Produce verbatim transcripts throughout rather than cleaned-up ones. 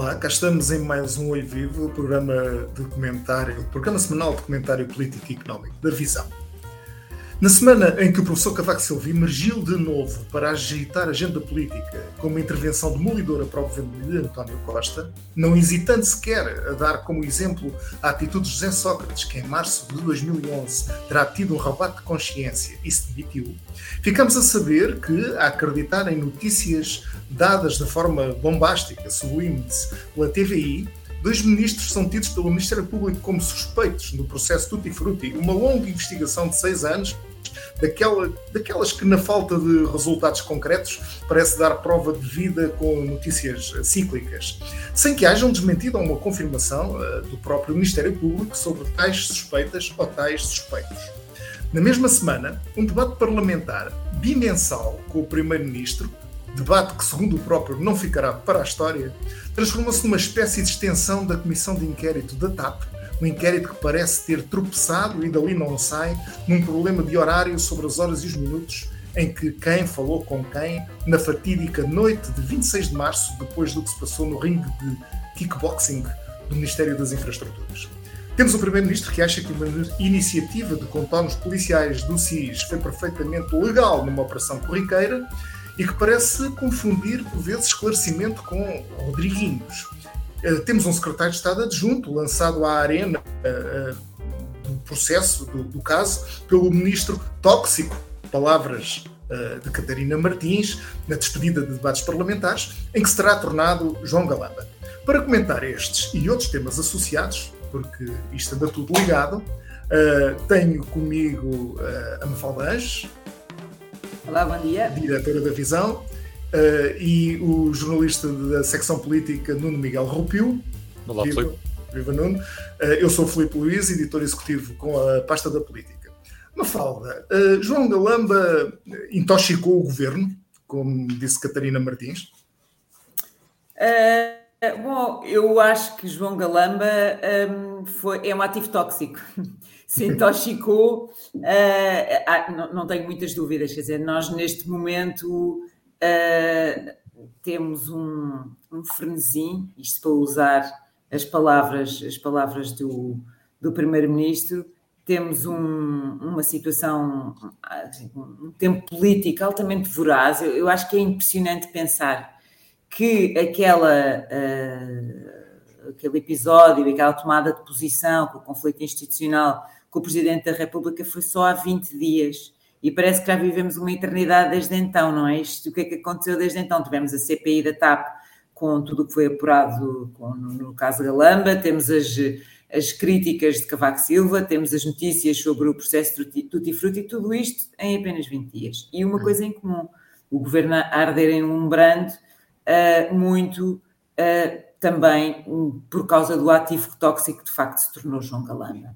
Olá, cá estamos em mais um Olho Vivo, programa de comentário, programa semanal de comentário político e económico da Visão. Na semana em que o professor Cavaco Silva emergiu de novo para agitar a agenda política com uma intervenção demolidora para o governo de António Costa, não hesitando sequer a dar como exemplo a atitude de José Sócrates, que em março de dois mil e onze terá tido um rabato de consciência e se demitiu, ficamos a saber que, a acreditar em notícias dadas de forma bombástica, sublime-se, pela T V I, dois ministros são tidos pelo Ministério Público como suspeitos no processo Tutti Frutti, uma longa investigação de seis anos, daquela, daquelas que, na falta de resultados concretos, parece dar prova de vida com notícias cíclicas, sem que haja um desmentido ou uma confirmação uh, do próprio Ministério Público sobre tais suspeitas ou tais suspeitos. Na mesma semana, um debate parlamentar bimensal com o Primeiro-Ministro, debate que, segundo o próprio, não ficará para a história, transformou-se numa espécie de extensão da comissão de inquérito da T A P, um inquérito que parece ter tropeçado e dali não sai, num problema de horário sobre as horas e os minutos em que quem falou com quem na fatídica noite de vinte e seis de março, depois do que se passou no ringue de kickboxing do Ministério das Infraestruturas. Temos o Primeiro-Ministro que acha que uma iniciativa de contornos policiais do S I S foi perfeitamente legal numa operação corriqueira e que parece confundir, por vezes, esclarecimento com Rodriguinhos. Uh, temos um secretário de Estado adjunto lançado à arena uh, uh, do processo, do, do caso, pelo ministro tóxico, palavras uh, de Catarina Martins, na despedida de debates parlamentares, em que se terá tornado João Galamba. Para comentar estes e outros temas associados, porque isto anda tudo ligado, uh, tenho comigo uh, a Mafalda Anjos. Olá, bom dia. Diretora da Visão. Uh, e o jornalista da secção política Nuno Miguel Rupio. Olá, Viva, Filipe. Viva Nuno. Uh, eu sou o Filipe Luís, editor executivo com a pasta da política. Mafalda, uh, João Galamba intoxicou o governo, como disse Catarina Martins? Uh, bom, eu acho que João Galamba um, foi, é um ativo tóxico. Se intoxicou, uh, não, não tenho muitas dúvidas. Quer dizer, nós neste momento uh, temos um, um frenesim, isto para usar as palavras, as palavras do, do Primeiro-Ministro, temos um, uma situação, um tempo político altamente voraz. Eu, eu acho que é impressionante pensar que aquela... Uh, aquele episódio, aquela tomada de posição com o conflito institucional com o Presidente da República foi só há vinte dias e parece que já vivemos uma eternidade desde então, não é? Isto, o que é que aconteceu desde então? Tivemos a C P I da T A P com tudo o que foi apurado com, no, no caso Galamba, temos as, as críticas de Cavaco Silva, temos as notícias sobre o processo Tutti Frutti, tudo isto em apenas vinte dias. E uma coisa em comum, o governo a arder em um brando uh, muito... Uh, também por causa do ativo tóxico que de facto se tornou João Galamba.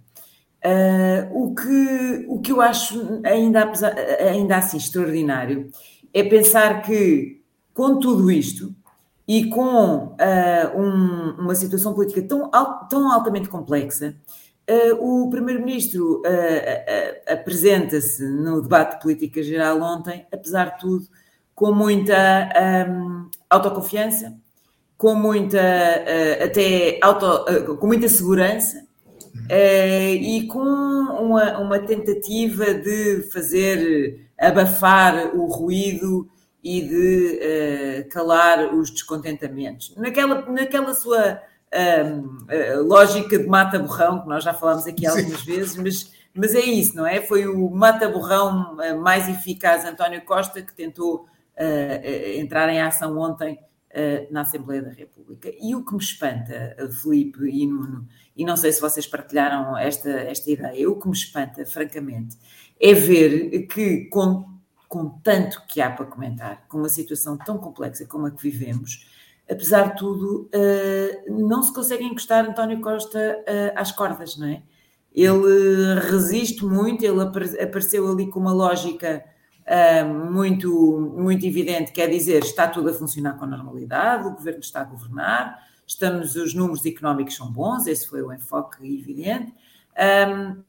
Uh, o, que, o que eu acho ainda, apesar, ainda assim extraordinário é pensar que com tudo isto e com uh, um, uma situação política tão, tão altamente complexa, uh, o Primeiro-Ministro uh, uh, apresenta-se no debate de política geral ontem, apesar de tudo, com muita um, autoconfiança, com muita, uh, até auto, uh, com muita segurança uh, e com uma, uma tentativa de fazer abafar o ruído e de uh, calar os descontentamentos. Naquela, naquela sua uh, uh, lógica de mata-borrão, que nós já falámos aqui algumas Sim. vezes, mas, mas é isso, não é? Foi o mata-borrão uh, mais eficaz, António Costa, que tentou uh, uh, entrar em ação ontem na Assembleia da República. E o que me espanta, Filipe e Nuno, e não sei se vocês partilharam esta, esta ideia, o que me espanta, francamente, é ver que com, com tanto que há para comentar, com uma situação tão complexa como a que vivemos, apesar de tudo, não se consegue encostar António Costa às cordas, não é? Ele resiste muito, ele apareceu ali com uma lógica Uh, muito, muito evidente, quer dizer, está tudo a funcionar com normalidade, o governo está a governar, estamos, os números económicos são bons, esse foi o enfoque evidente, um,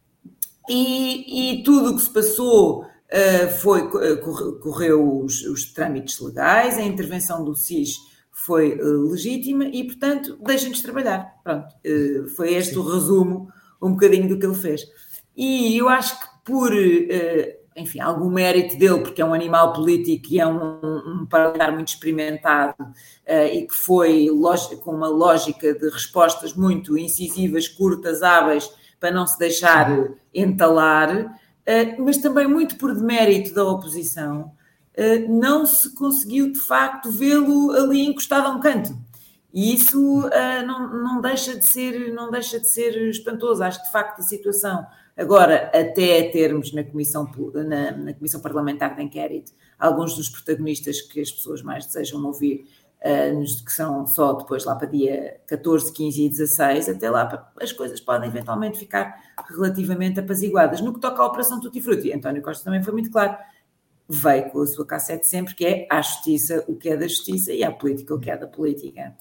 e, e tudo o que se passou uh, foi, correu os, os trâmites legais, a intervenção do S I S foi uh, legítima e, portanto, deixem-nos trabalhar. Pronto, uh, foi este Sim. o resumo, um bocadinho do que ele fez. E eu acho que por, uh, enfim, algum mérito dele, porque é um animal político e é um, um parlamentar muito experimentado uh, e que foi com uma lógica de respostas muito incisivas, curtas, hábeis, para não se deixar uh, entalar, uh, mas também muito por demérito da oposição, uh, não se conseguiu, de facto, vê-lo ali encostado a um canto. E isso uh, não, não, deixa de ser, não deixa de ser espantoso. Acho que, de facto, a situação... Agora, até termos na comissão, na, na comissão parlamentar de inquérito alguns dos protagonistas que as pessoas mais desejam ouvir, uh, que são só depois lá para dia catorze, quinze e dezasseis, até lá as coisas podem eventualmente ficar relativamente apaziguadas. No que toca à Operação Tutti Frutti, António Costa também foi muito claro, veio com a sua cassete sempre, que é à justiça o que é da justiça e à política o que é da política.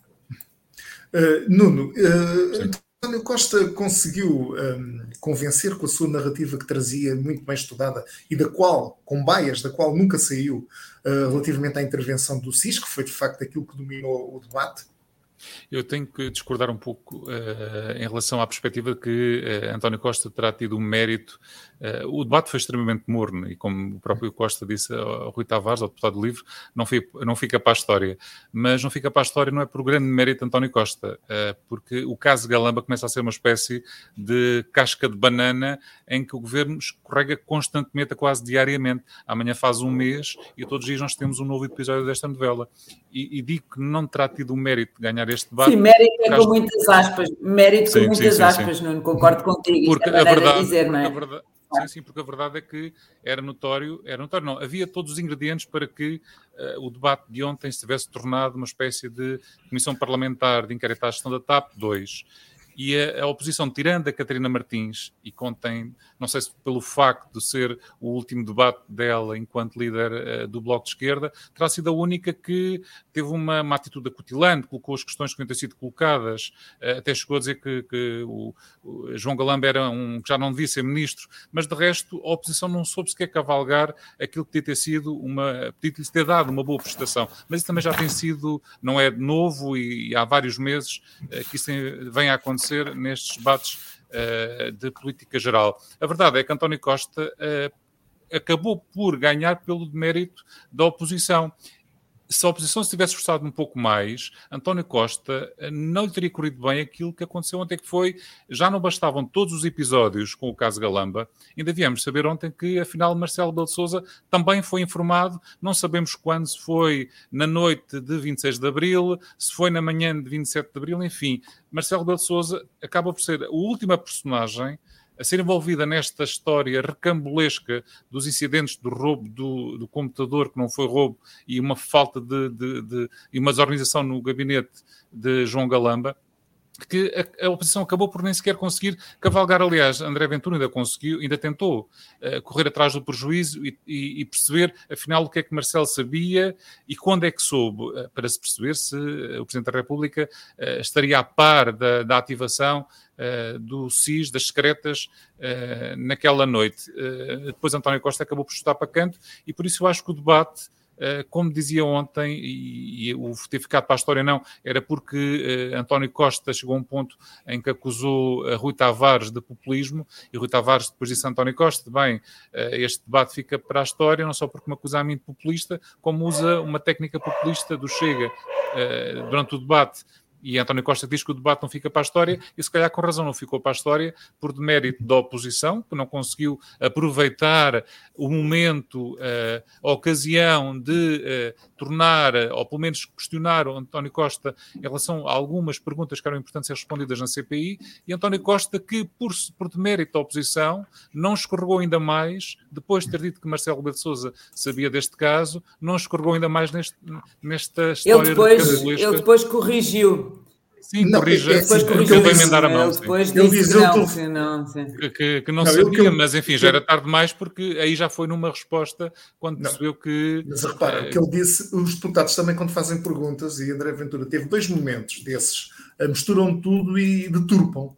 Uh, Nuno, uh, António Costa conseguiu um, convencer com a sua narrativa que trazia muito bem estudada e da qual, com baias, da qual nunca saiu uh, relativamente à intervenção do S I S, que foi de facto aquilo que dominou o debate? Eu tenho que discordar um pouco uh, em relação à perspectiva de que uh, António Costa terá tido um mérito. Uh, o debate foi extremamente morno e, como o próprio Costa disse ao Rui Tavares, ao deputado livre, não fica, não fica para a história. Mas não fica para a história não é por grande mérito de António Costa, uh, porque o caso Galamba começa a ser uma espécie de casca de banana em que o governo escorrega constantemente, quase diariamente. Amanhã faz um mês e todos os dias nós temos um novo episódio desta novela. E, e digo que não terá tido o mérito de ganhar este debate. Sim, mérito é com muitas aspas. Mérito sim, com muitas sim, sim, aspas, sim. Não concordo contigo. Porque é a verdade, de dizer, não é? a verdade, sim, sim, porque a verdade é que era notório, era notório, não, havia todos os ingredientes para que uh, o debate de ontem se tivesse tornado uma espécie de comissão parlamentar de inquérito à gestão da T A P dois. E a, a oposição, tirando a Catarina Martins, e contém, não sei se pelo facto de ser o último debate dela enquanto líder uh, do Bloco de Esquerda, terá sido a única que teve uma, uma atitude acutilante, colocou as questões que tinham sido colocadas, uh, até chegou a dizer que, que o, o João Galamba era um, que já não devia ser ministro, mas de resto a oposição não soube sequer cavalgar aquilo que podia ter sido uma, podia ter dado uma boa prestação. Mas isso também já tem sido, não é novo e, e há vários meses uh, que isso tem, vem a acontecer nestes debates uh, de política geral. A verdade é que António Costa uh, acabou por ganhar pelo demérito da oposição. Se a oposição se tivesse esforçado um pouco mais, António Costa não lhe teria corrido bem aquilo que aconteceu ontem, que foi, já não bastavam todos os episódios com o caso Galamba, ainda viemos saber ontem que, afinal, Marcelo Rebelo de Sousa também foi informado, não sabemos quando, se foi na noite de vinte e seis de abril, se foi na manhã de vinte e sete de abril, enfim, Marcelo Rebelo de Sousa acaba por ser a última personagem a ser envolvida nesta história recambolesca dos incidentes do roubo do, do computador, que não foi roubo, e uma falta de, de, de e uma desorganização no gabinete de João Galamba, que a, a oposição acabou por nem sequer conseguir cavalgar. Aliás, André Ventura ainda conseguiu, ainda tentou uh, correr atrás do prejuízo e, e, e perceber, afinal, o que é que Marcelo sabia e quando é que soube, uh, para se perceber se uh, o Presidente da República uh, estaria a par da, da ativação uh, do S I S, das secretas, uh, naquela noite. Uh, depois António Costa acabou por chutar para canto e por isso eu acho que o debate, Uh, como dizia ontem, e, e o ter ficado para a história não, era porque uh, António Costa chegou a um ponto em que acusou uh, Rui Tavares de populismo, e Rui Tavares depois disse a António Costa, bem, uh, este debate fica para a história, não só porque me acusa a mim de populista, como usa uma técnica populista do Chega uh, durante o debate. E António Costa diz que o debate não fica para a história, e se calhar com razão não ficou para a história, por demérito da oposição, que não conseguiu aproveitar o momento, a ocasião de tornar, ou pelo menos questionar o António Costa em relação a algumas perguntas que eram importantes ser respondidas na C P I, e António Costa que, por, por demérito da oposição, não escorregou ainda mais, depois de ter dito que Marcelo Rebelo de Sousa sabia deste caso, não escorregou ainda mais neste, nesta história. Ele depois, ele depois corrigiu. Sim, não, corrija, é, depois corrija ele vai emendar a mão. Ele depois ele disse diz, que não, eu que não, sim. que, que não, não sabia, eu, mas enfim, já era tarde demais, porque aí já foi numa resposta quando não, percebeu que... Mas repara, o que ele disse, os deputados também quando fazem perguntas, e André Ventura teve dois momentos desses, misturam tudo e deturpam.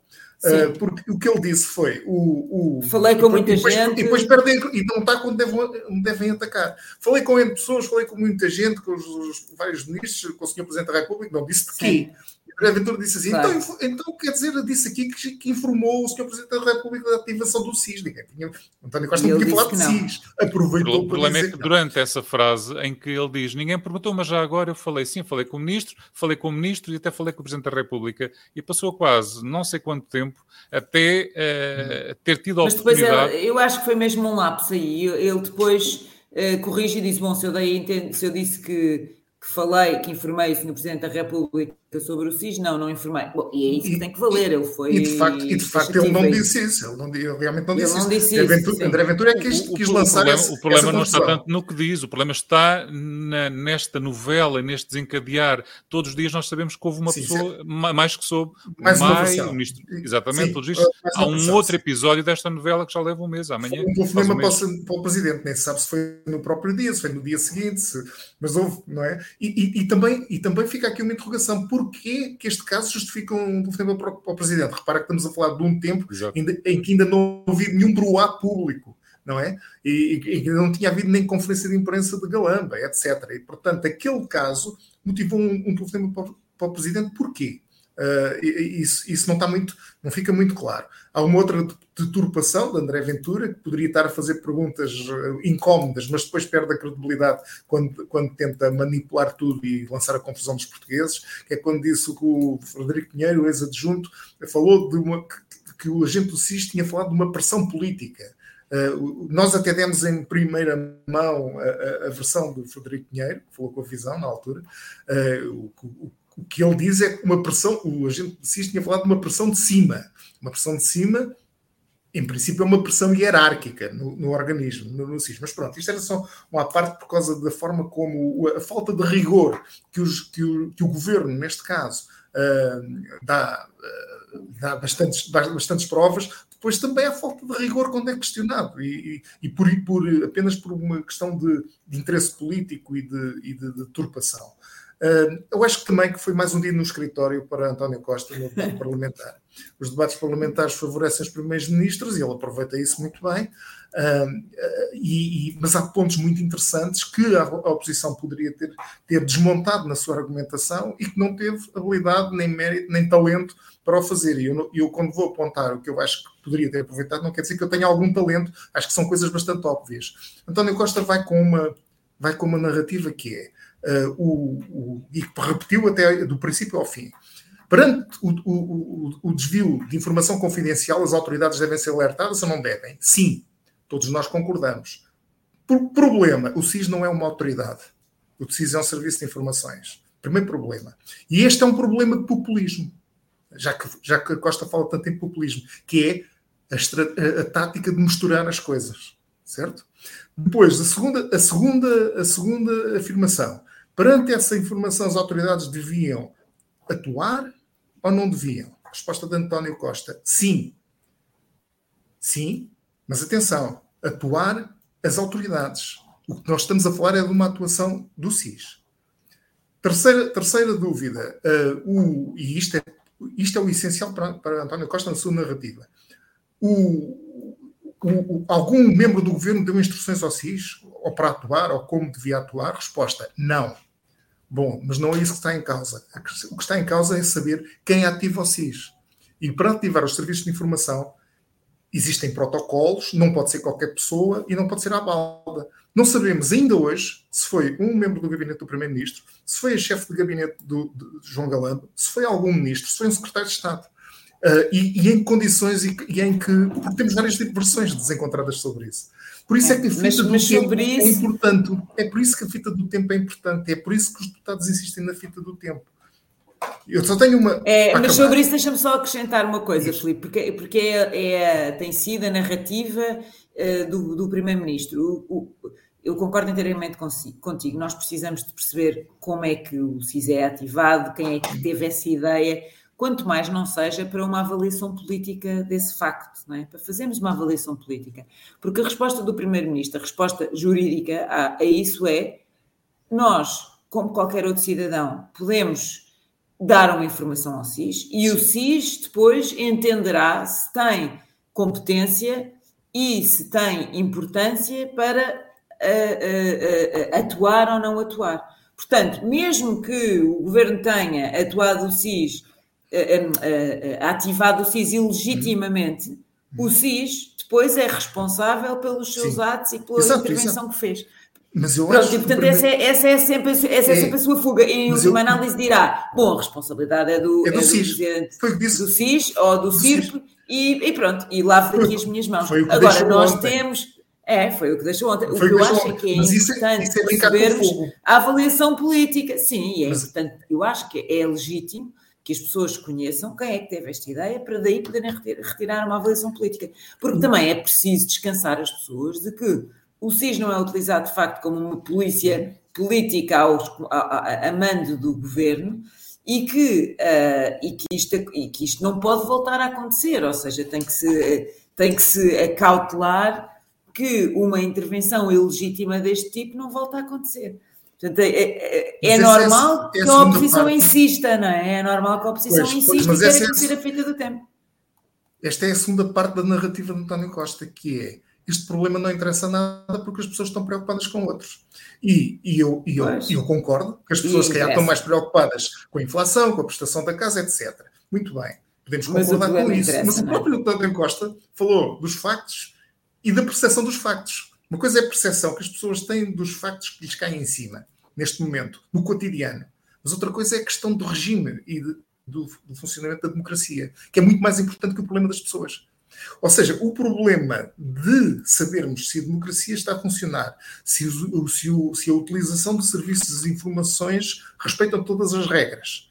Uh, porque o que ele disse foi o, o falei com depois, muita depois, gente e depois perdem e não está quando devem, devem atacar. Falei com N pessoas, falei com muita gente, com os, os vários ministros, com o senhor Presidente da República, não disse de quê? E André Ventura disse assim, claro. então, então quer dizer, disse aqui que, que informou o senhor Presidente da República da ativação do S I S. Ninguém tinha, António Costa não podia falar de S I S. Aproveitou o problema é que durante essa frase em que ele diz, ninguém perguntou, mas já agora eu falei, sim, falei com o ministro, falei com o ministro e até falei com o Presidente da República e passou quase não sei quanto tempo até uh, ter tido a mas depois oportunidade... Ele, eu acho que foi mesmo um lapso aí. Ele depois uh, corrige e diz, bom, se eu, dei, se eu disse que, que falei, que informei o senhor Presidente da República sobre o S I S, não, não informei. Bom, e é isso que tem que valer. Ele foi... E de facto, e de facto ele não disse isso. Ele, não, ele realmente não disse ele não isso. Disse André, isso Ventura, André Ventura é que quis, o, quis o, lançar o problema, essa, o problema essa não está tanto no que diz, o problema está na, nesta novela, neste desencadear. Todos os dias nós sabemos que houve uma sim, pessoa, sim. mais que soube, mais mais, o ministro, exatamente, sim, todos os dias. Há um versão, outro sim. episódio desta novela que já leva um mês, amanhã. Um telefonema um para, para o Presidente, nem se sabe se foi no próprio dia, se foi no dia seguinte, se, mas houve, não é? E, e, e, também, e também fica aqui uma interrogação, porquê que este caso justifica um telefonema para, para o Presidente? Repara que estamos a falar de um tempo ainda, em que ainda não houve nenhum broá público, não é? E, e, e não tinha havido nem conferência de imprensa de Galamba, etcétera. E, portanto, aquele caso motivou um, um telefonema para, para o Presidente. Porquê? Uh, isso, isso não está muito, não fica muito claro. Há uma outra deturpação de André Ventura, que poderia estar a fazer perguntas incómodas, mas depois perde a credibilidade quando, quando tenta manipular tudo e lançar a confusão dos portugueses, que é quando disse que o Frederico Pinheiro, o ex-adjunto, falou de uma, que, que o agente do S I S tinha falado de uma pressão política. Uh, nós até demos em primeira mão a, a, a versão do Frederico Pinheiro, que falou com a Visão na altura. Uh, o, o, o que ele diz é que uma pressão, o agente do S I S tinha falado de uma pressão de cima. Uma pressão de cima, em princípio, é uma pressão hierárquica no, no organismo, no, no S I S. Mas pronto, isto era só uma parte por causa da forma como a falta de rigor que, os, que, o, que o governo, neste caso, uh, dá, uh, dá bastantes, bastantes provas. Depois também há falta de rigor quando é questionado e, e, e por, por, apenas por uma questão de, de interesse político e de, e de, de turpação. Uh, eu acho que também que foi mais um dia no escritório para António Costa no debate parlamentar. Os debates parlamentares favorecem os primeiros ministros e ele aproveita isso muito bem, uh, uh, e, e, mas há pontos muito interessantes que a, a oposição poderia ter, ter desmontado na sua argumentação e que não teve habilidade, nem mérito, nem talento para o fazer. E eu, eu, quando vou apontar o que eu acho que poderia ter aproveitado, não quer dizer que eu tenha algum talento, acho que são coisas bastante óbvias. António Costa vai com uma, vai com uma narrativa que é Uh, o, o, e que repetiu até do princípio ao fim. Perante o, o, o desvio de informação confidencial, as autoridades devem ser alertadas ou não devem? Sim, todos nós concordamos. Por problema, o S I S não é uma autoridade. O S I S é um serviço de informações. Primeiro problema. E este é um problema de populismo. Já que, já que a Costa fala tanto em populismo, que é a, estra- a, a tática de misturar as coisas. Certo? Depois, a segunda, a segunda, a segunda afirmação. Perante essa informação, as autoridades deviam atuar ou não deviam? A resposta de António Costa, sim. Sim, mas atenção, atuar as autoridades. O que nós estamos a falar é de uma atuação do S I S. Terceira, terceira dúvida, uh, o, e isto é, isto é o essencial para, para António Costa na sua narrativa. O, o, o, algum membro do governo deu instruções ao S I S, ou para atuar, ou como devia atuar? Resposta, não. Bom, mas não é isso que está em causa. O que está em causa é saber quem ativa o S I S. E para ativar os serviços de informação, existem protocolos, não pode ser qualquer pessoa e não pode ser à balda. Não sabemos ainda hoje se foi um membro do gabinete do Primeiro-Ministro, se foi a chefe de gabinete do, de João Galamba, se foi algum ministro, se foi um secretário de Estado. Uh, e, e em que condições e, e em que... Porque temos várias versões desencontradas sobre isso. Por isso é, é que a fita mas, do mas tempo isso... é importante. É por isso que a fita do tempo é importante. É por isso que os deputados insistem na fita do tempo. Eu só tenho uma... É, mas sobre isso deixa-me só acrescentar uma coisa, isso. Filipe, porque, porque é, é, tem sido a narrativa uh, do, do Primeiro-Ministro. O, o, eu concordo inteiramente contigo. Nós precisamos de perceber como é que o S I S é ativado, quem é que teve essa ideia... Quanto mais não seja para uma avaliação política desse facto, não é? Para fazermos uma avaliação política. Porque a resposta do Primeiro-Ministro, a resposta jurídica a, a isso é: nós, como qualquer outro cidadão, podemos dar uma informação ao S I S e Sim. o S I S depois entenderá se tem competência e se tem importância para uh, uh, uh, atuar ou não atuar. Portanto, mesmo que o Governo tenha atuado o S I S, uh, uh, uh, ativado o S I S ilegitimamente, hum. o S I S depois é responsável pelos seus Sim. atos e pela exato, intervenção exato. que fez. Mas eu Pronto, acho e portanto que... essa, é, essa, é sempre, essa é, é sempre a sua fuga. Em última eu... análise dirá, bom, a responsabilidade é do, é do, é do S I S. presidente Foi do S I S ou do, do C I R P e, e pronto, e lavo daqui as minhas mãos. Foi o que Agora, nós ontem. temos... É, foi o que deixou ontem. Foi o que eu acho ontem. é que é Mas importante isso é, isso é percebermos a avaliação política. Sim, e é Mas... importante. Eu acho que é legítimo que as pessoas conheçam quem é que teve esta ideia para daí poderem retirar uma avaliação política. Porque também é preciso descansar as pessoas de que o S I S não é utilizado, de facto, como uma polícia política aos, a, a, a mando do governo e que, uh, e, que isto, e que isto não pode voltar a acontecer. Ou seja, tem que se, tem que se acautelar que uma intervenção ilegítima deste tipo não volta a acontecer. Portanto, é, é, é normal é, é que a oposição parte. insista, não é? É normal que a oposição pois, insista pois, e queira conhecer é a fita do tempo. Esta é a segunda parte da narrativa de António Costa, que é este problema não interessa nada porque as pessoas estão preocupadas com outros. E, e, eu, e eu, eu concordo que as pessoas que estão mais preocupadas com a inflação, com a prestação da casa, etcétera. Muito bem, podemos concordar com isso. Mas o próprio António Costa falou dos factos e da percepção dos factos. Uma coisa é a percepção que as pessoas têm dos factos que lhes caem em cima, neste momento, no cotidiano. Mas outra coisa é a questão do regime e de, do, do funcionamento da democracia, que é muito mais importante que o problema das pessoas. Ou seja, o problema de sabermos se a democracia está a funcionar, se, o, se, o, se a utilização de serviços de informações respeitam todas as regras,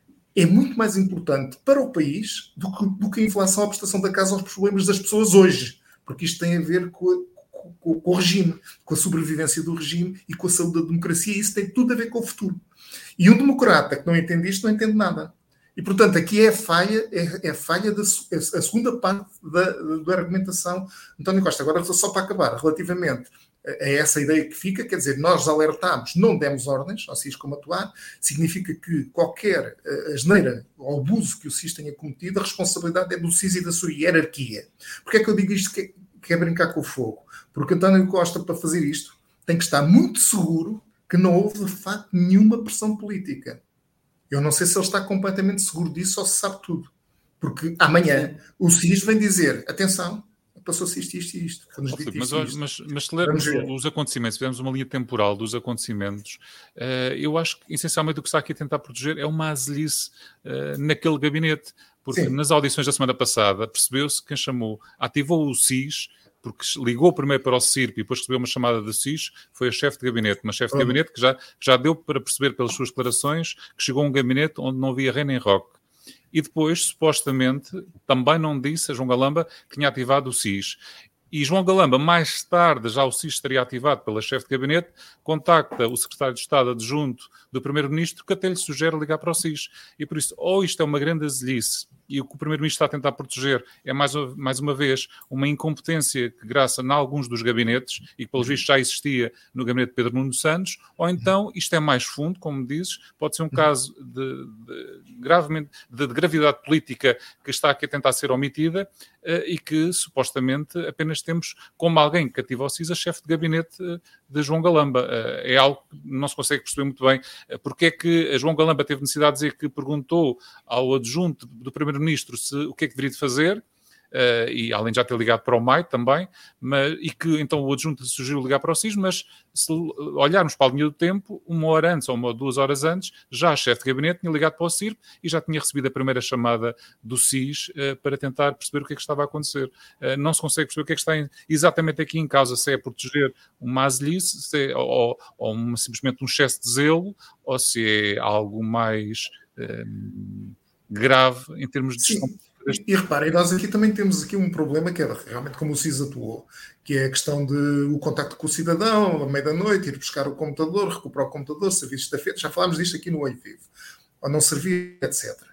é muito mais importante para o país do que, do que a inflação, a prestação da casa aos problemas das pessoas hoje. Porque isto tem a ver com, a, com, com o regime, com a sobrevivência do regime e com a saúde da democracia. E isso tem tudo a ver com o futuro. E um democrata que não entende isto, não entende nada. E, portanto, aqui é a falha, é, é a, falha da é a segunda parte da, da argumentação de António Costa. Agora, só para acabar, relativamente a essa ideia que fica, quer dizer, nós alertámos, não demos ordens ao S I S como atuar, significa que qualquer asneira ou abuso que o S I S tenha cometido, a responsabilidade é do S I S e da sua hierarquia. Porquê é que eu digo isto que é, que é brincar com o fogo? Porque António Costa, para fazer isto, tem que estar muito seguro que não houve, de facto, nenhuma pressão política. Eu não sei se ele está completamente seguro disso ou se sabe tudo. Porque amanhã o S I S vem dizer, atenção, passou-se isto, isto e isto. Oh, Filipe, mas, isto. Mas, mas se lermos os acontecimentos, se tivermos uma linha temporal dos acontecimentos, uh, eu acho que essencialmente o que está aqui a tentar proteger é uma azelice uh, naquele gabinete. Porque Sim. nas audições da semana passada percebeu-se que quem chamou, ativou o S I S, porque ligou primeiro para o C I R P e depois recebeu uma chamada do S I S, foi a chefe de gabinete. Uma chefe de gabinete que já, já deu para perceber pelas suas declarações que chegou a um gabinete onde não havia rei nem roque. E depois, supostamente, também não disse a João Galamba que tinha ativado o S I S. E João Galamba, mais tarde, já o S I S estaria ativado pela chefe de gabinete, contacta o secretário de Estado adjunto do primeiro-ministro, que até lhe sugere ligar para o S I S. E por isso, ou isto é uma grande azelice, e o que o primeiro-ministro está a tentar proteger é, mais, mais uma vez, uma incompetência que graça em alguns dos gabinetes, e que, pelos vistos, já existia no gabinete de Pedro Nuno Santos, ou então isto é mais fundo, como dizes, pode ser um caso de, de, gravemente, de, de gravidade política que está aqui a tentar ser omitida, uh, e que, supostamente, apenas temos como alguém que ativa o S I S a chefe de gabinete uh, de João Galamba. Uh, é algo que não se consegue perceber muito bem. Uh, porque é que a João Galamba teve necessidade de dizer que perguntou ao adjunto do primeiro-ministro se, o que é que deveria de fazer, uh, e além de já ter ligado para o M A I também, mas, e que então o adjunto lhe sugeriu ligar para o S I S, mas se olharmos para a linha do tempo, uma hora antes ou uma, duas horas antes, já a chefe de gabinete tinha ligado para o C I R P e já tinha recebido a primeira chamada do S I S uh, para tentar perceber o que é que estava a acontecer. Uh, não se consegue perceber o que é que está em, exatamente aqui em causa, se é proteger uma azelice, se é, ou, ou uma, simplesmente um excesso de zelo, ou se é algo mais um, grave em termos de gestão. E, e reparem, nós aqui também temos aqui um problema que é realmente como o S I S atuou, que é a questão do contacto com o cidadão, à meia-da-noite, ir buscar o computador, recuperar o computador, serviços da F E D, já falámos disto aqui no Olho Vivo, ou não servir, etcétera.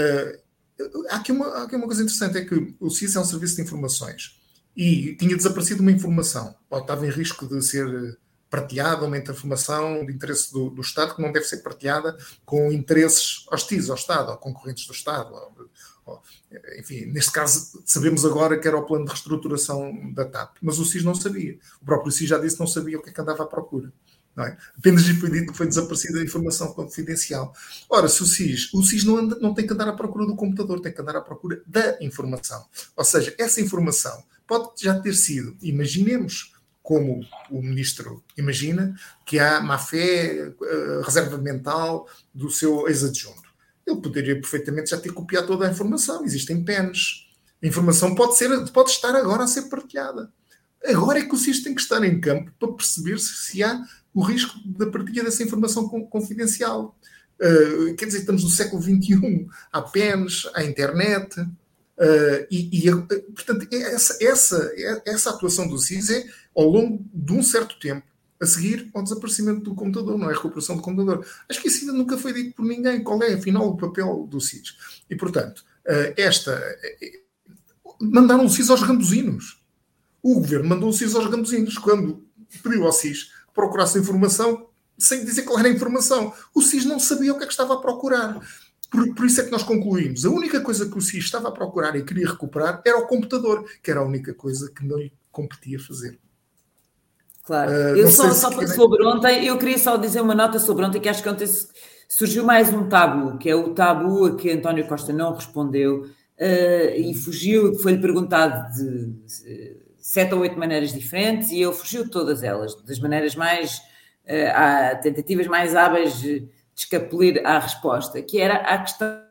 Uh, há, aqui uma, há aqui uma coisa interessante, é que o S I S é um serviço de informações e tinha desaparecido uma informação, ou estava em risco de ser partilhada, uma informação de interesse do, do Estado que não deve ser partilhada com interesses hostis ao Estado, ou concorrentes do Estado. Ou, ou, enfim, neste caso, sabemos agora que era o plano de reestruturação da T A P, mas o S I S não sabia. O próprio S I S já disse que não sabia o que é que andava à procura. Não é? Apenas lhe foi dito que foi desaparecida a informação confidencial. Ora, se o S I S, o S I S não, anda, não tem que andar à procura do computador, tem que andar à procura da informação. Ou seja, essa informação pode já ter sido, imaginemos, como o ministro imagina, que há má-fé, reserva mental do seu ex-adjunto. Ele poderia perfeitamente já ter copiado toda a informação. Existem pens. A informação pode, ser, pode estar agora a ser partilhada. Agora é que o S I S tem que estar em campo para perceber se, se há o risco da partilha dessa informação confidencial. Uh, quer dizer, estamos no século vinte e um. Há pens, há internet. Uh, e, e, portanto, essa, essa, essa atuação do S I S é ao longo de um certo tempo, a seguir ao desaparecimento do computador, não é a recuperação do computador. Acho que isso ainda nunca foi dito por ninguém. Qual é, afinal, o papel do S I S? E, portanto, uh, esta... Mandaram o S I S aos gambuzinos. O governo mandou o S I S aos gambuzinos quando pediu ao S I S que procurasse informação sem dizer qual era a informação. O S I S não sabia o que é que estava a procurar. Por, por isso é que nós concluímos. A única coisa que o S I S estava a procurar e queria recuperar era o computador, que era a única coisa que não lhe competia fazer. Claro. Uh, eu só, só querem... sobre ontem, eu queria só dizer uma nota sobre ontem, que acho que ontem surgiu mais um tabu, que é o tabu a que António Costa não respondeu uh, e fugiu, foi-lhe perguntado de, de sete ou oito maneiras diferentes e ele fugiu de todas elas, das maneiras mais, uh, há tentativas mais hábeis de escapulir à resposta, que era a questão...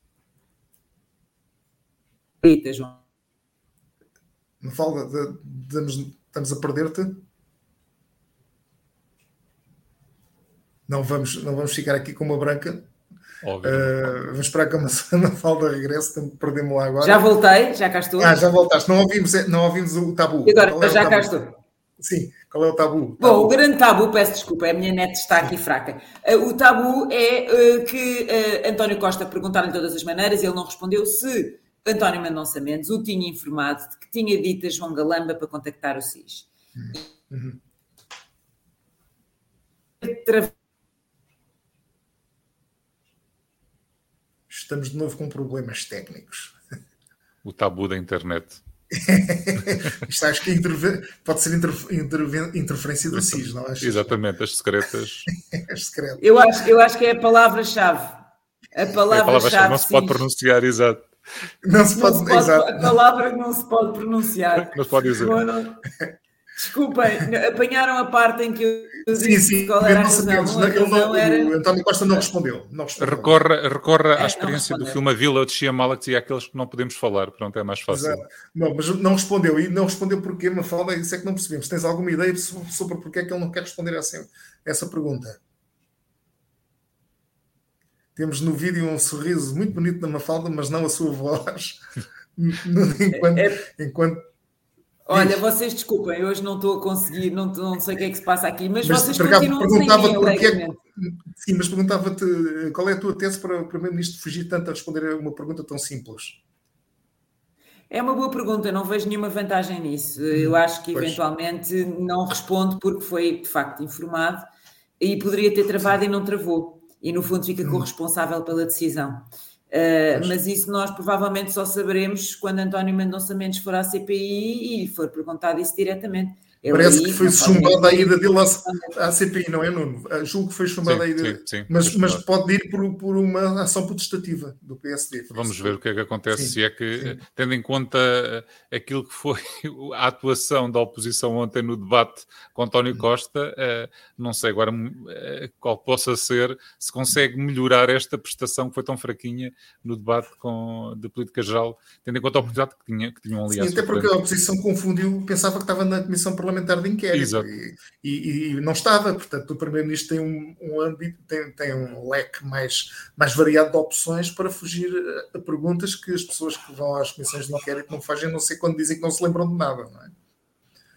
João. Me fala, de, de, de, estamos a perder-te? Não vamos, não vamos ficar aqui com uma branca. Uh, vamos esperar que a Mafalda regresse. Perdemos lá agora. Já voltei, já cá estou. Ah, já voltaste. Não ouvimos, não ouvimos o tabu. E agora, é já cá estou. Sim, qual é o tabu? Bom, tabu. O grande tabu, peço desculpa, a minha net está aqui fraca. Uh, o tabu é uh, que uh, António Costa perguntaram-lhe de todas as maneiras e ele não respondeu se António Mendonça Mendes o tinha informado de que tinha dito a João Galamba para contactar o S I S. Uhum. Estamos de novo com problemas técnicos. O tabu da internet. Isto acho que é interve... pode ser interfe... Interve... interferência do S I S, não acho? Exatamente, as secretas. As secretas. Eu acho, eu acho que é a palavra-chave. A palavra-chave. A palavra-chave não se pode pronunciar, exato. Não se pode, não se pode exato. A palavra que não se pode pronunciar. Não se pode dizer. Bom, não... Desculpem, apanharam a parte em que eu disse sim, sim. qual era a razão. A razão não, era... O António Costa não respondeu. Não respondeu. Recorra, recorra é, à experiência do filme A Vila de Shyamalan, que dizia aqueles que não podemos falar. Pronto, é mais fácil. Exato. Não, mas não respondeu. E não respondeu porque, Mafalda, isso é que não percebemos. Tens alguma ideia sobre porque é que ele não quer responder a essa, essa pergunta? Temos no vídeo um sorriso muito bonito da Mafalda, mas não a sua voz. enquanto... É... enquanto Olha, vocês desculpem, hoje não estou a conseguir, não, não sei o que é que se passa aqui, mas, mas vocês continuam sem mim, alegremente. Sim, mas perguntava-te qual é a tua tese para o Primeiro-Ministro fugir tanto a responder a uma pergunta tão simples? É uma boa pergunta, não vejo nenhuma vantagem nisso. Eu acho que pois. eventualmente não responde porque foi de facto informado e poderia ter travado e não travou. E no fundo fica corresponsável pela decisão. Uh, mas isso nós provavelmente só saberemos quando António Mendonça Mendes for à C P I e lhe for perguntado isso diretamente. Ele Parece aí, que foi chumbada a ida dele à C P I, não é, Nuno? Julgo que foi chumbada a ida. Sim, sim, mas, mas pode ir por, por uma ação protestativa do P S D. Vamos ver o que é que acontece, sim, se é que, sim. tendo em conta aquilo que foi a atuação da oposição ontem no debate com António Costa, não sei agora qual possa ser, se consegue melhorar esta prestação que foi tão fraquinha no debate com, de política geral, tendo em conta a oportunidade que, tinha, que tinham ali. Sim, até porque a oposição confundiu, pensava que estava na Comissão Parlamentar de inquérito e, e, e não estava, portanto o Primeiro-Ministro tem um, um âmbito, tem, tem um leque mais, mais variado de opções para fugir a perguntas que as pessoas que vão às comissões de inquérito não fazem, não sei quando dizem que não se lembram de nada, não é?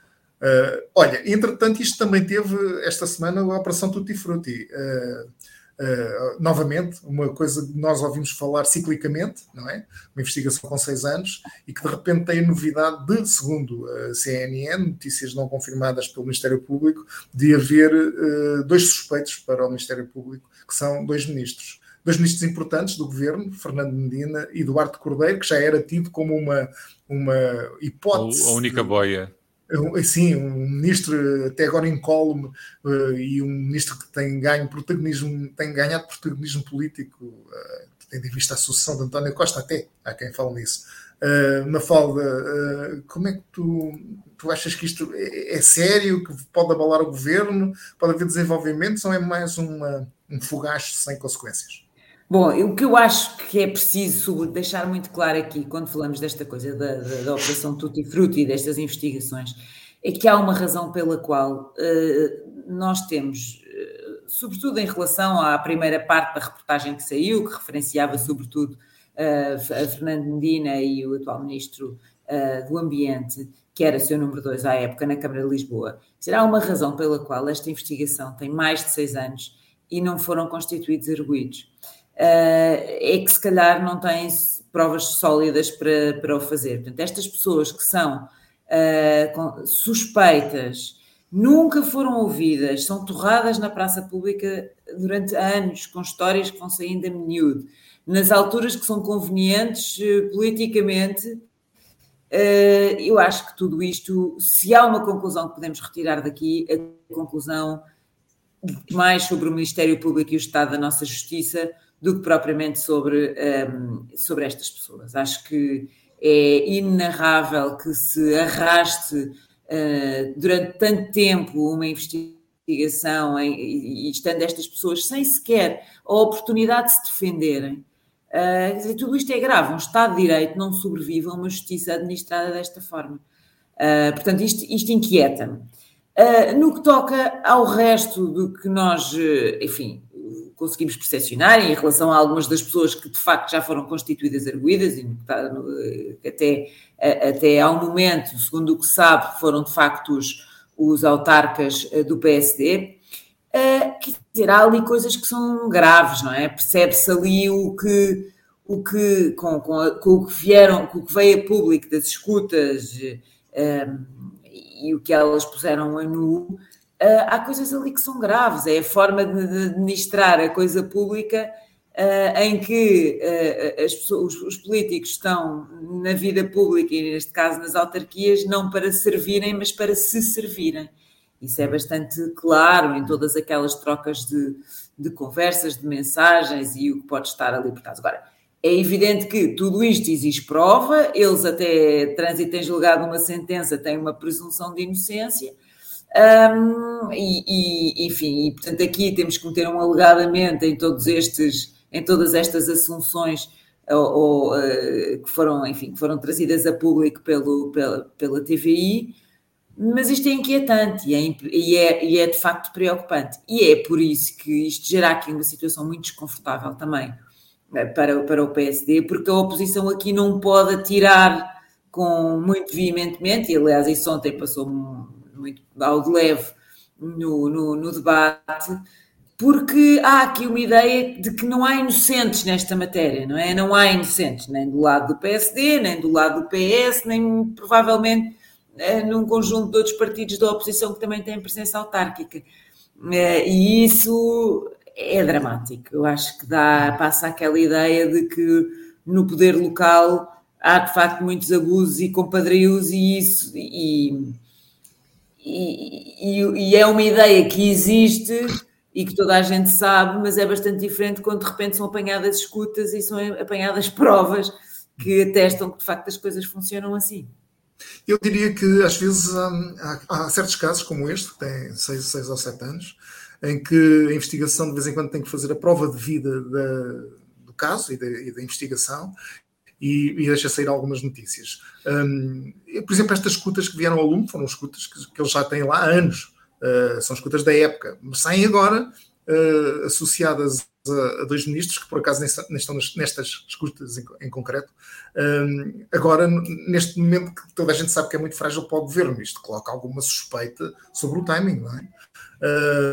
Uh, olha, entretanto isto também teve esta semana a Operação Tutti Frutti. Uh, uh, novamente, uma coisa que nós ouvimos falar ciclicamente, não é? Uma investigação com seis anos, e que de repente tem a novidade de, segundo a C N N, notícias não confirmadas pelo Ministério Público, de haver uh, dois suspeitos para o Ministério Público, que são dois ministros. Dois ministros importantes do governo, Fernando Medina e Duarte Cordeiro, que já era tido como uma, uma hipótese... A única boia. Sim, um ministro até agora incólume uh, e um ministro que tem ganho protagonismo, tem ganhado protagonismo político, uh, tendo em vista a sucessão de António Costa, até há quem fale nisso. Uh, Mafalda, uh, como é que tu, tu achas que isto é, é sério, que pode abalar o governo, pode haver desenvolvimentos, ou é mais uma, um fogacho sem consequências? Bom, o que eu acho que é preciso deixar muito claro aqui, quando falamos desta coisa da, da, da Operação Tutti Frutti e destas investigações, é que há uma razão pela qual uh, nós temos, uh, sobretudo em relação à primeira parte da reportagem que saiu, que referenciava sobretudo uh, a Fernando Medina e o atual Ministro uh, do Ambiente, que era seu número dois à época na Câmara de Lisboa. Será uma razão pela qual esta investigação tem mais de seis anos e não foram constituídos arguidos. Uh, é que se calhar não têm provas sólidas para, para o fazer. Portanto, estas pessoas que são uh, suspeitas, nunca foram ouvidas, são torradas na praça pública durante anos, com histórias que vão saindo a miúdo, nas alturas que são convenientes uh, politicamente. Uh, eu acho que tudo isto, se há uma conclusão que podemos retirar daqui, a conclusão mais sobre o Ministério Público e o Estado da nossa Justiça do que propriamente sobre, um, sobre estas pessoas. Acho que é inenarrável que se arraste uh, durante tanto tempo uma investigação em, e, e estando estas pessoas sem sequer a oportunidade de se defenderem. Uh, quer dizer, tudo isto é grave. Um Estado de Direito não sobrevive a uma justiça administrada desta forma. Uh, portanto, isto, isto inquieta-me. Uh, no que toca ao resto do que nós, enfim, conseguimos percepcionar em relação a algumas das pessoas que de facto já foram constituídas arguidas e até, até ao momento, segundo o que se sabe, foram de facto os, os autarcas do P S D. Uh, quer dizer, há ali coisas que são graves, não é? Percebe-se ali o que, o que com, com, a, com o que vieram, com o que veio a público das escutas uh, e o que elas puseram a nu. Uh, há coisas ali que são graves, é a forma de, de administrar a coisa pública uh, em que uh, as pessoas, os, os políticos estão na vida pública e neste caso nas autarquias não para servirem, mas para se servirem. Isso é bastante claro em todas aquelas trocas de, de conversas, de mensagens e o que pode estar ali por trás. Agora, é evidente que tudo isto exige prova, eles até trânsito em julgado uma sentença, têm uma presunção de inocência. Um, e, e, enfim, e, portanto aqui temos que meter um alegadamente em todos estes, em todas estas assunções ou, ou, uh, que foram, enfim, que foram trazidas a público pelo, pela, pela T V I, mas isto é inquietante e é, e, é, e é de facto preocupante, e é por isso que isto gera aqui uma situação muito desconfortável também para, para o P S D, porque a oposição aqui não pode atirar com muito veementemente, e aliás isso ontem passou muito ao de leve no, no, no debate, porque há aqui uma ideia de que não há inocentes nesta matéria, não é? Não há inocentes, nem do lado do P S D, nem do lado do P S, nem provavelmente é, num conjunto de outros partidos da oposição que também têm presença autárquica. É, e isso é dramático. Eu acho que dá, passa aquela ideia de que no poder local há de facto muitos abusos e compadrios e isso... E, E, e, e é uma ideia que existe e que toda a gente sabe, mas é bastante diferente quando de repente são apanhadas escutas e são apanhadas provas que atestam que de facto as coisas funcionam assim. Eu diria que às vezes há, há certos casos como este, que tem seis, seis ou sete anos, em que a investigação de vez em quando tem que fazer a prova de vida da, do caso e da, e da investigação, E, e deixa sair algumas notícias. Um, por exemplo, estas escutas que vieram ao lume foram escutas que, que eles já têm lá há anos. Uh, são escutas da época, mas saem agora uh, associadas a, a dois ministros que por acaso nem estão nestas escutas em, em concreto. Um, agora, neste momento que toda a gente sabe que é muito frágil para o governo, isto coloca alguma suspeita sobre o timing, não é? Uh,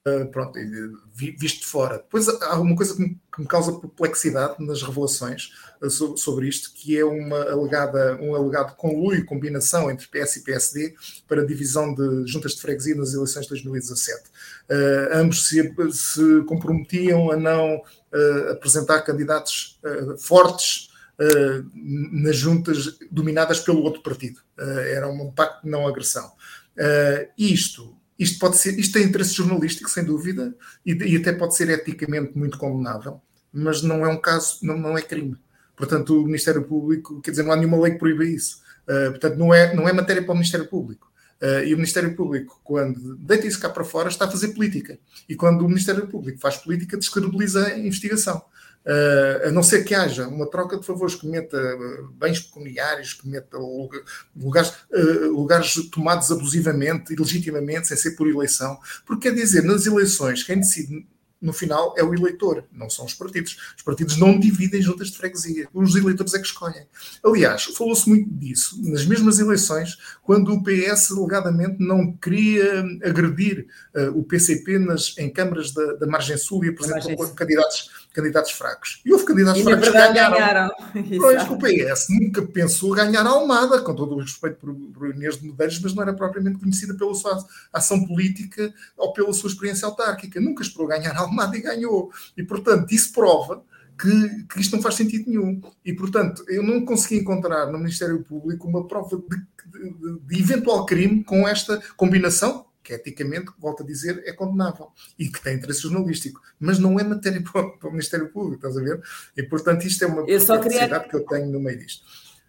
Uh, pronto, visto de fora. Depois há uma coisa que me, que me causa perplexidade nas revelações uh, so, sobre isto, que é uma alegada, um alegado conluio e combinação entre P S e P S D para a divisão de juntas de freguesia nas eleições de dois mil e dezassete. Uh, ambos se, se comprometiam a não uh, apresentar candidatos uh, fortes uh, nas juntas dominadas pelo outro partido. Uh, era um pacto de não agressão. Uh, isto Isto, pode ser, isto tem interesse jornalístico, sem dúvida, e, e até pode ser eticamente muito condenável, mas não é um caso, não, não é crime. Portanto, o Ministério Público, quer dizer, não há nenhuma lei que proíba isso. Uh, portanto, não é, não é matéria para o Ministério Público. Uh, e o Ministério Público, quando deita isso cá para fora, está a fazer política. E quando o Ministério Público faz política, descredibiliza a investigação. Uh, a não ser que haja uma troca de favores que meta uh, bens pecuniários, que meta lugares, uh, lugares tomados abusivamente, ilegitimamente, sem ser por eleição. Porque quer dizer, nas eleições, quem decide no final é o eleitor, não são os partidos. Os partidos não dividem juntas de freguesia. Os eleitores é que escolhem. Aliás, falou-se muito disso nas mesmas eleições, quando o P S alegadamente não queria agredir uh, o P C P nas, em câmaras da, da Margem Sul e apresentou candidatos, candidatos fracos. E houve candidatos e fracos que ganharam. ganharam. Pois, o P S nunca pensou ganhar a Almada, com todo o respeito por, por Inês de Medeiros, mas não era propriamente conhecida pela sua ação política ou pela sua experiência autárquica. Nunca esperou ganhar a Almada e ganhou. E, portanto, isso prova que, que isto não faz sentido nenhum. E, portanto, eu não consegui encontrar no Ministério Público uma prova de, de, de eventual crime com esta combinação, que eticamente, volto a dizer, é condenável e que tem interesse jornalístico, mas não é matéria para o, para o Ministério Público, estás a ver? E, portanto, isto é uma perplexidade queria... que eu tenho no meio disto.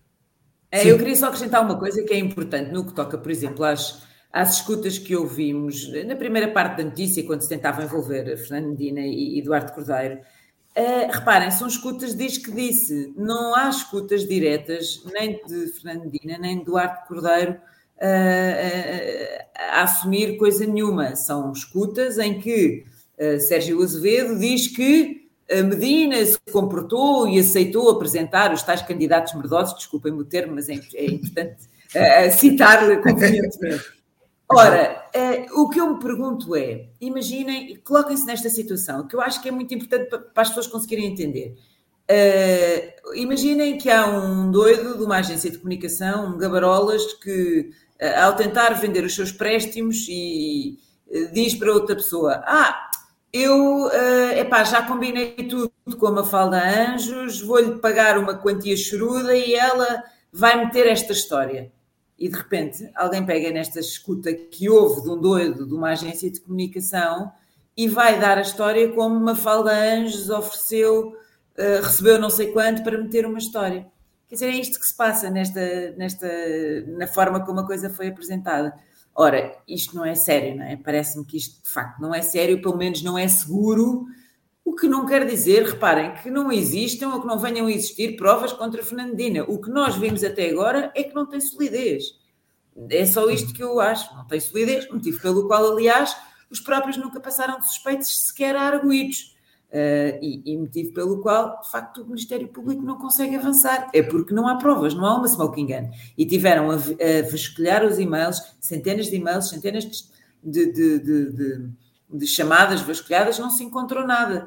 É, eu queria só acrescentar uma coisa que é importante no que toca, por exemplo, às, às escutas que ouvimos na primeira parte da notícia, quando se tentava envolver Fernando Medina e Eduardo Cordeiro. Uh, reparem, são escutas diz que disse, não há escutas diretas nem de Fernando Medina, nem de Eduardo Cordeiro a, a, a assumir coisa nenhuma. São escutas em que uh, Sérgio Azevedo diz que a Medina se comportou e aceitou apresentar os tais candidatos merdosos, desculpem-me o termo, mas é, é importante uh, citar convenientemente. Ora, uh, o que eu me pergunto é, imaginem, coloquem-se nesta situação, que eu acho que é muito importante para, para as pessoas conseguirem entender. Uh, imaginem que há um doido de uma agência de comunicação, um gabarolas, que uh, ao tentar vender os seus préstimos e uh, diz para outra pessoa, ah, eu uh, epá, já combinei tudo com a Mafalda Anjos, vou-lhe pagar uma quantia choruda e ela vai meter esta história. E de repente alguém pega nesta escuta que houve de um doido de uma agência de comunicação e vai dar a história como Mafalda Anjos ofereceu, uh, recebeu não sei quanto para meter uma história. Quer dizer, é isto que se passa nesta, nesta, na forma como a coisa foi apresentada. Ora, isto não é sério, não é? Parece-me que isto de facto não é sério, pelo menos não é seguro, o que não quer dizer, reparem, que não existam ou que não venham a existir provas contra Fernando Medina. O que nós vimos até agora é que não tem solidez. É só isto que eu acho, não tem solidez, motivo pelo qual, aliás, os próprios nunca passaram de suspeitos sequer a arguidos. Uh, e, e motivo pelo qual, de facto, o Ministério Público não consegue avançar. É porque não há provas, não há uma smoking gun. E tiveram a, a vasculhar os e-mails, centenas de e-mails, centenas de, de, de, de, de chamadas vasculhadas, não se encontrou nada.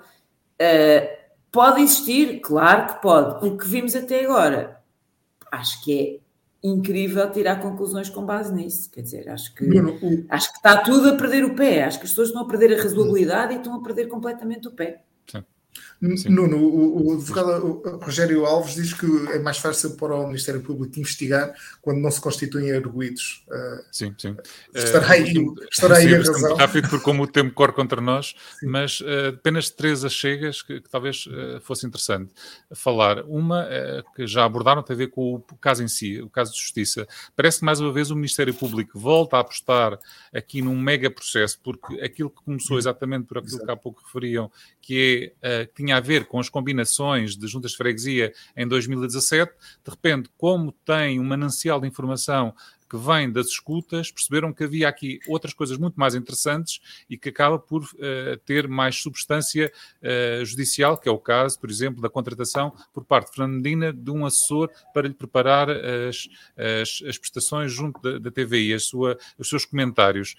Uh, pode existir? Claro que pode. O que vimos até agora, acho que é incrível tirar conclusões com base nisso. Quer dizer, acho que, acho que está tudo a perder o pé. Acho que as pessoas estão a perder a razoabilidade e estão a perder completamente o pé. Sim. Sim. Nuno, o, o advogado o Rogério Alves diz que é mais fácil para o Ministério Público investigar quando não se constituem arguidos. Uh, sim, sim. Estará aí, uh, estará aí sim, a razão. Rápido, porque como o tempo corre contra nós, sim. Mas uh, apenas três achegas que, que talvez uh, fosse interessante falar. Uma uh, que já abordaram tem a ver com o caso em si, o caso de justiça. Parece que mais uma vez o Ministério Público volta a apostar aqui num mega processo, porque aquilo que começou exatamente por aquilo Exato. que há pouco referiam, que é, uh, tinha a ver com as combinações de juntas de freguesia em dois mil e dezassete, de repente, como tem um manancial de informação que vem das escutas, perceberam que havia aqui outras coisas muito mais interessantes e que acaba por uh, ter mais substância uh, judicial, que é o caso, por exemplo, da contratação por parte de Fernando Medina de um assessor para lhe preparar as, as, as prestações junto da, da T V I, a sua, os seus comentários.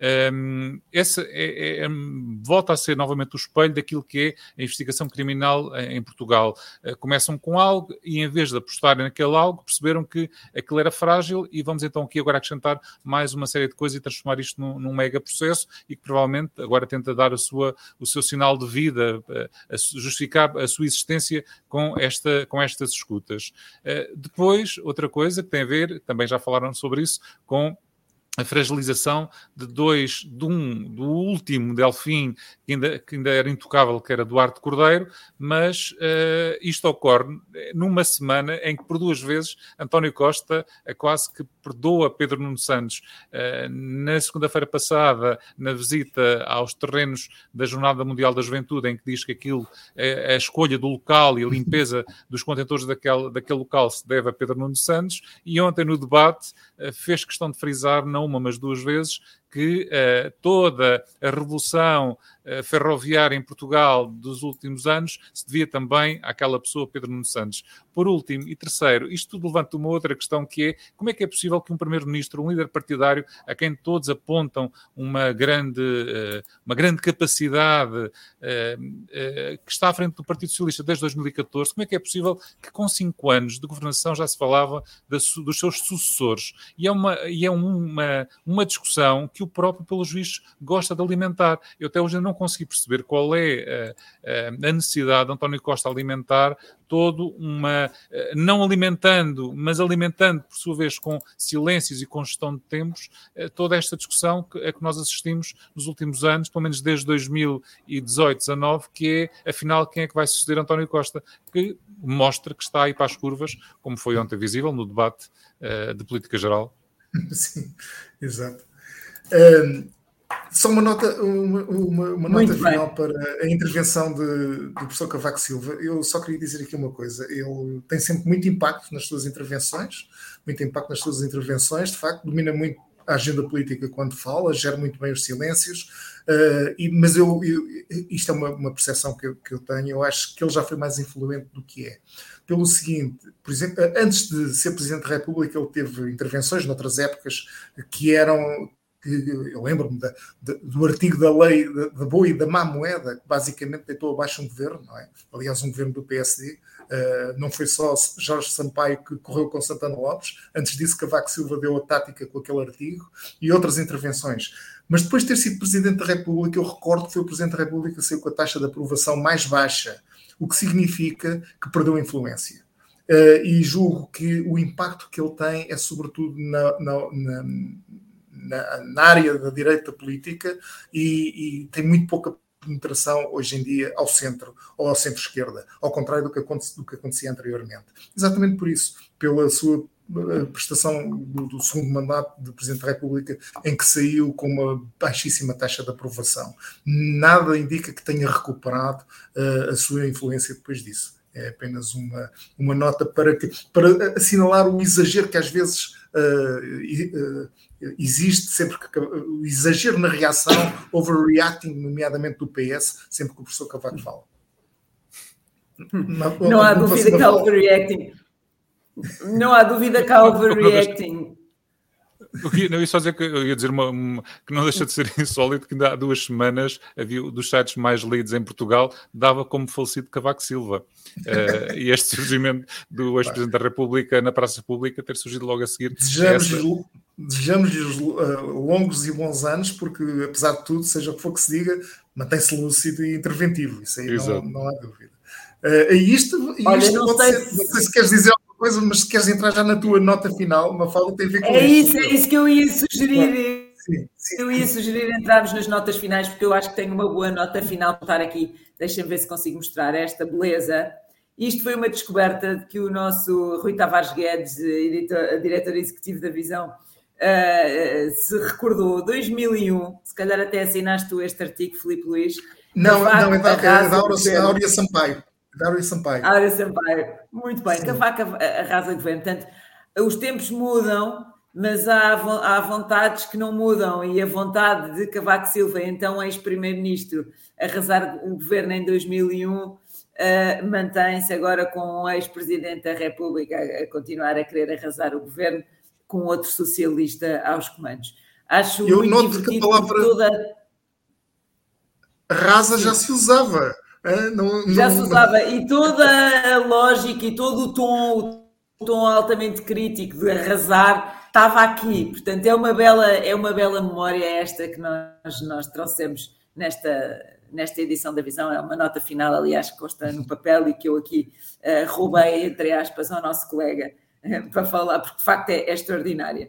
Um, essa é, é, volta a ser novamente o espelho daquilo que é a investigação criminal em, em Portugal. Uh, começam com algo e, em vez de apostarem naquele algo, perceberam que aquilo era frágil e vamos então aqui agora acrescentar mais uma série de coisas e transformar isto num, num mega processo e que provavelmente agora tenta dar a sua, o seu sinal de vida, uh, a justificar a sua existência com, esta, com estas escutas. Uh, depois, outra coisa que tem a ver, também já falaram sobre isso, com a fragilização de dois, de um, do último Delfim, que ainda, que ainda era intocável, que era Duarte Cordeiro, mas uh, isto ocorre numa semana em que, por duas vezes, António Costa quase que perdoa Pedro Nuno Santos. Uh, na segunda-feira passada, na visita aos terrenos da Jornada Mundial da Juventude, em que diz que aquilo, a, a escolha do local e a limpeza dos contentores daquele, daquele local se deve a Pedro Nuno Santos, e ontem no debate uh, fez questão de frisar, não uma, mas duas vezes, que uh, toda a revolução uh, ferroviária em Portugal dos últimos anos se devia também àquela pessoa, Pedro Nuno Santos. Por último e terceiro, isto tudo levanta uma outra questão, que é como é que é possível que um primeiro-ministro, um líder partidário, a quem todos apontam uma grande, uh, uma grande capacidade, uh, uh, que está à frente do Partido Socialista desde dois mil e catorze, como é que é possível que com cinco anos de governação já se falava da, dos seus sucessores? E é uma, e é uma, uma discussão que o próprio, pelo juiz, gosta de alimentar. Eu até hoje não consegui perceber qual é a, a necessidade de António Costa alimentar todo uma... não alimentando, mas alimentando, por sua vez, com silêncios e com gestão de tempos, toda esta discussão que, a que nós assistimos nos últimos anos, pelo menos desde dois mil e dezoito, dezanove, que é, afinal, quem é que vai suceder António Costa, que mostra que está aí para as curvas, como foi ontem visível no debate uh, de política geral. Sim, exato. Um, só uma nota, uma, uma, uma nota final para a intervenção de, do professor Cavaco Silva. Eu só queria dizer aqui uma coisa. Ele tem sempre muito impacto nas suas intervenções, muito impacto nas suas intervenções, de facto, domina muito a agenda política quando fala, gera muito bem os silêncios, uh, e, mas eu, eu, isto é uma, uma percepção que eu, que eu tenho, eu acho que ele já foi mais influente do que é. Pelo seguinte, por exemplo, antes de ser Presidente da República, ele teve intervenções noutras épocas que eram... Eu lembro-me da, da, do artigo da lei da, da boa e da má moeda, que basicamente deitou abaixo um governo, não é? Aliás, um governo do P S D. Uh, não foi só Jorge Sampaio que correu com Santana Lopes. Antes disso, Cavaco Silva deu a tática com aquele artigo e outras intervenções. Mas depois de ter sido Presidente da República, eu recordo que foi o Presidente da República que saiu com a taxa de aprovação mais baixa, o que significa que perdeu influência. Uh, e julgo que o impacto que ele tem é sobretudo na... na, na Na, na área da direita política e, e tem muito pouca penetração hoje em dia ao centro ou ao centro-esquerda, ao contrário do que, aconte, do que acontecia anteriormente. Exatamente por isso, pela sua prestação do, do segundo mandato de Presidente da República, em que saiu com uma baixíssima taxa de aprovação. Nada indica que tenha recuperado uh, a sua influência depois disso. É apenas uma, uma nota para, que, para assinalar o exagero que às vezes uh, uh, existe, sempre que o exagero na reação, overreacting, nomeadamente do P S, sempre que o professor Cavaco fala. Não, não há dúvida que há overreacting. Não há dúvida que há overreacting. Eu ia, não, eu ia só dizer que eu ia dizer uma, uma, que não deixa de ser insólito que ainda há duas semanas havia dos sites mais lidos em Portugal, dava como falecido Cavaco Silva. Uh, e este surgimento do ex-presidente da República na praça pública ter surgido logo a seguir. Desejamos-lhes desejamos uh, longos e bons anos, porque apesar de tudo, seja o que for que se diga, mantém-se lúcido e interventivo. Isso aí não, não há dúvida. Uh, e isto, Olha, isto não, pode sei ser, se... não sei se queres dizer alguma coisa, mas se queres entrar já na tua nota final, uma fala tem a ver com é isso. É isso que eu ia sugerir. Sim, sim. Eu ia sugerir entrarmos nas notas finais, porque eu acho que tenho uma boa nota final para estar aqui. Deixa-me ver se consigo mostrar esta beleza. Isto foi uma descoberta que o nosso Rui Tavares Guedes, editor, diretor executivo da Visão, uh, se recordou. dois mil e um, se calhar até assinaste tu este artigo, Filipe Luís. Não, não, é da, é da Áurea Sampaio. Da Áurea Sampaio. Áurea Sampaio. Muito bem. Cavaco arrasa governo. Portanto, os tempos mudam mas há, há vontades que não mudam, e a vontade de Cavaco Silva, então ex-primeiro-ministro, arrasar o governo em dois mil e um, uh, mantém-se agora com o ex-presidente da República a, a continuar a querer arrasar o governo com outro socialista aos comandos. Acho Eu muito noto que a palavra toda... rasa já se usava. Não, já não... se usava, e toda a lógica e todo o tom, o tom altamente crítico de arrasar estava aqui. Portanto, é uma bela, é uma bela memória esta que nós, nós trouxemos nesta, nesta edição da Visão. É uma nota final, aliás, que consta no papel e que eu aqui uh, roubei, entre aspas, ao nosso colega uh, para falar, porque de facto é, é extraordinária.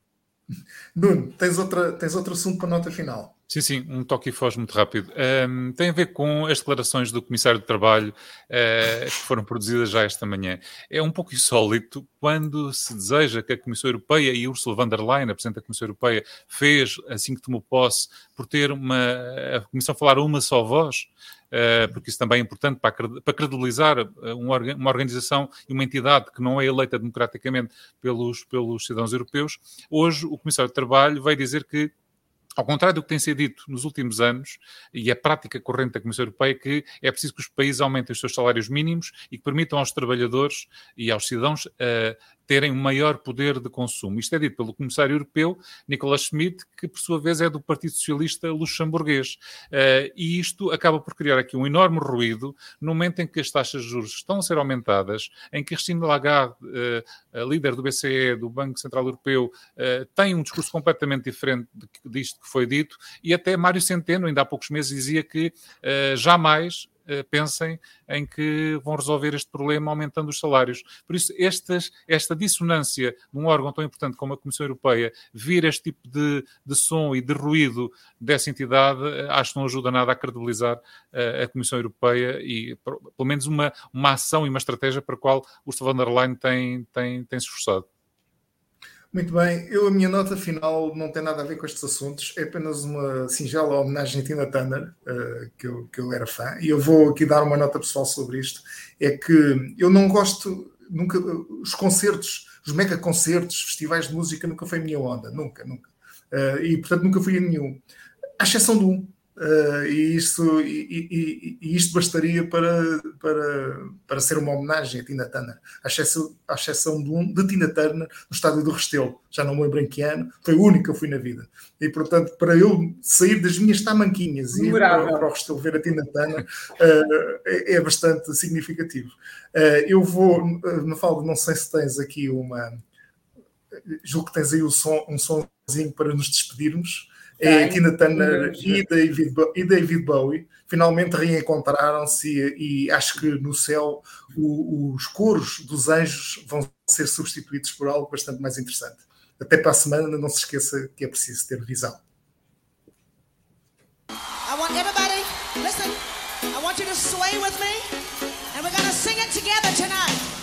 Nuno, tens, outra, tens outro assunto para a nota final? Sim, sim, um toque e foge muito rápido. Um, tem a ver com as declarações do Comissário do Trabalho uh, que foram produzidas já esta manhã. É um pouco insólito quando se deseja que a Comissão Europeia, e Ursula von der Leyen, a Presidente da Comissão Europeia, fez, assim que tomou posse, por ter uma, a Comissão falar uma só voz, uh, porque isso também é importante para, para credibilizar uma, uma organização e uma entidade que não é eleita democraticamente pelos, pelos cidadãos europeus. Hoje o Comissário do Trabalho veio dizer que, ao contrário do que tem sido dito nos últimos anos, e a prática corrente da Comissão Europeia, que é preciso que os países aumentem os seus salários mínimos e que permitam aos trabalhadores e aos cidadãos uh, terem um maior poder de consumo. Isto é dito pelo Comissário Europeu, Nicolas Schmit, que por sua vez é do Partido Socialista luxemburguês. Uh, e isto acaba por criar aqui um enorme ruído no momento em que as taxas de juros estão a ser aumentadas, em que Christine Lagarde, uh, a líder do B C E, do Banco Central Europeu, uh, tem um discurso completamente diferente disto que foi dito, e até Mário Centeno, ainda há poucos meses, dizia que uh, jamais uh, pensem em que vão resolver este problema aumentando os salários. Por isso, estas, esta dissonância num órgão tão importante como a Comissão Europeia, vir este tipo de, de som e de ruído dessa entidade, uh, acho que não ajuda nada a credibilizar uh, a Comissão Europeia e, pelo menos, uma, uma ação e uma estratégia para a qual Ursula von der Leyen tem, tem, tem se esforçado. Muito bem, eu, a minha nota final não tem nada a ver com estes assuntos, é apenas uma singela homenagem a Tina Turner, uh, que, eu, que eu era fã, e eu vou aqui dar uma nota pessoal sobre isto. É que eu não gosto, nunca, os concertos, os mega concertos, festivais de música, nunca foi a minha onda, nunca, nunca. Uh, e portanto nunca fui a nenhum, à exceção de um. Uh, e, isto, e, e, e isto bastaria para, para, para ser uma homenagem a Tina Turner, à exceção, à exceção de, um, de Tina Turner no estádio do Restelo, já não me lembro em que ano, foi o único que eu fui na vida, e portanto para eu sair das minhas tamanquinhas e ir para, para o Restelo ver a Tina Turner uh, é, é bastante significativo. Uh, eu vou, uh, Mafalda, não sei se tens aqui uma, julgo que tens aí o som, um somzinho para nos despedirmos. É a Tina Turner e David, e David Bowie finalmente reencontraram-se e, e acho que no céu o, os coros dos anjos vão ser substituídos por algo bastante mais interessante. Até para a semana, não se esqueça que é preciso ter visão. I want everybody, listen, I want you to sway with me and we're going to sing it together tonight.